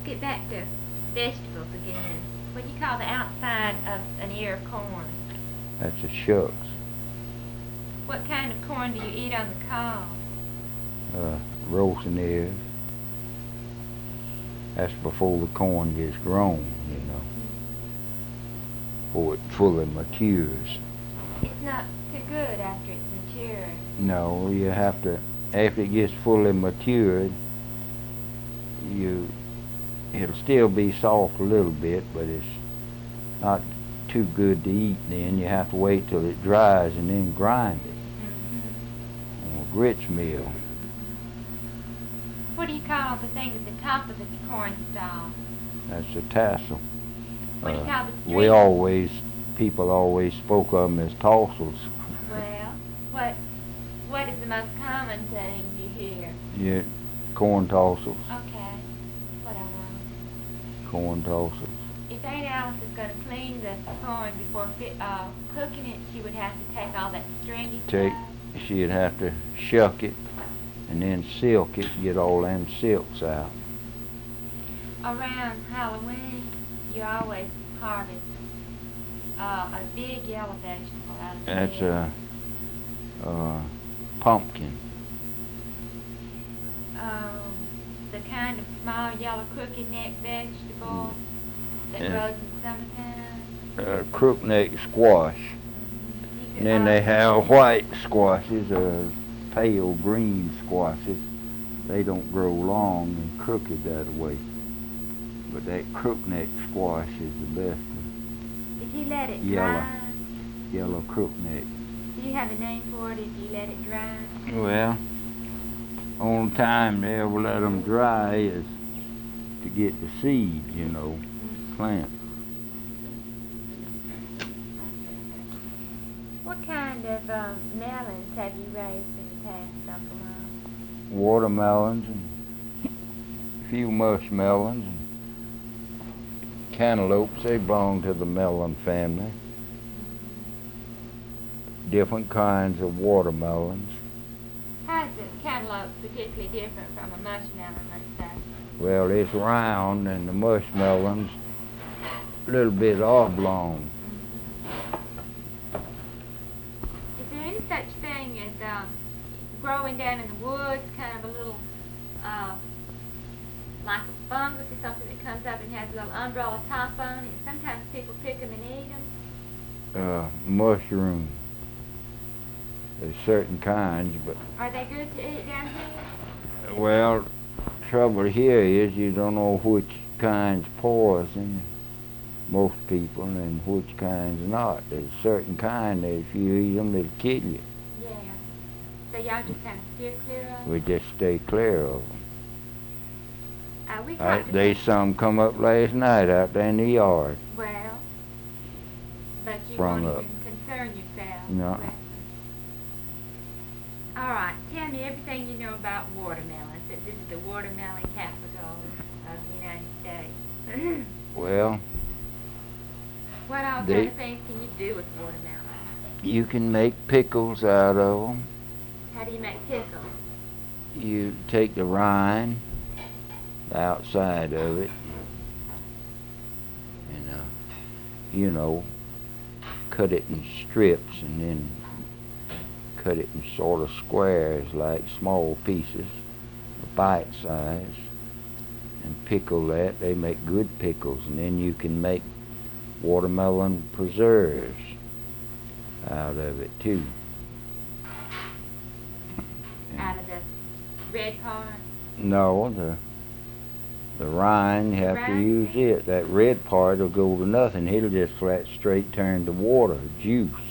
get back to vegetables again. What do you call the outside of an ear of corn? That's a shucks. What kind of corn do you eat on the cob? Roasting ears. That's before the corn gets grown, you know. Before it fully matures. It's not too good after it's matured. No, you have to, after it gets fully matured, it'll still be soft a little bit, but it's not too good to eat then. You have to wait till it dries and then grind it on a grits mill. What do you call the thing at the top of the corn stalk? That's a tassel. What do you call the string? People always spoke of them as tassels. Well, what is the most common thing you hear? Yeah, corn tassels. Okay, what I want. Corn tassels. If Aunt Alice is going to clean the corn before cooking it, she would have to take all that stringy stuff. She'd have to shuck it and then silk it, get all them silks out. Around Halloween, you always harvest a big yellow vegetable out of the That's field. a pumpkin. The kind of small yellow crooked neck vegetable that grows in summertime. Crookneck squash. And then they have white squashes, pale green squashes. They don't grow long and crooked that way. But that crookneck squash is the best one. If you let it dry. Yellow crookneck. Do you have a name for it if you let it dry? Well, only time they ever let them dry is to get the seed, you know, plant. What kind of melons have you raised in the past, Uncle Mom? Watermelons and a few mushmelons and cantaloupes. They belong to the melon family. Different kinds of watermelons. How is the cantaloupe particularly different from a mushmelon, let's say? Well, it's round and the mushmelons a little bit oblong. Is there any such thing as growing down in the woods, kind of a little, like a fungus or something that comes up and has a little umbrella top on it? Sometimes people pick them and eat them. Mushroom. There's certain kinds, but... Are they good to eat down here? Well, trouble here is you don't know which kind's poison, most people, and which kind's not. There's certain kind that if you eat them, it'll kill you. Yeah. So y'all just kind of steer clear of them? We just stay clear of them. They some come up last night out there in the yard. Well, but you Sprung won't up. even concern yourself. No. with them. All right, tell me everything you know about watermelons, since this is the watermelon capital of the United States. Well, What all kind of things can you do with watermelons? you can make pickles out of them. How do you make pickles? You take the rind, the outside of it, and you know, cut it in strips and then cut it in sort of squares, like small pieces, bite size, and pickle that. They make good pickles, and then you can make watermelon preserves out of it too. Out of the red part? No, the rind, you have to rind? use it. That red part will go to nothing. It'll just flat straight turn to water, juice.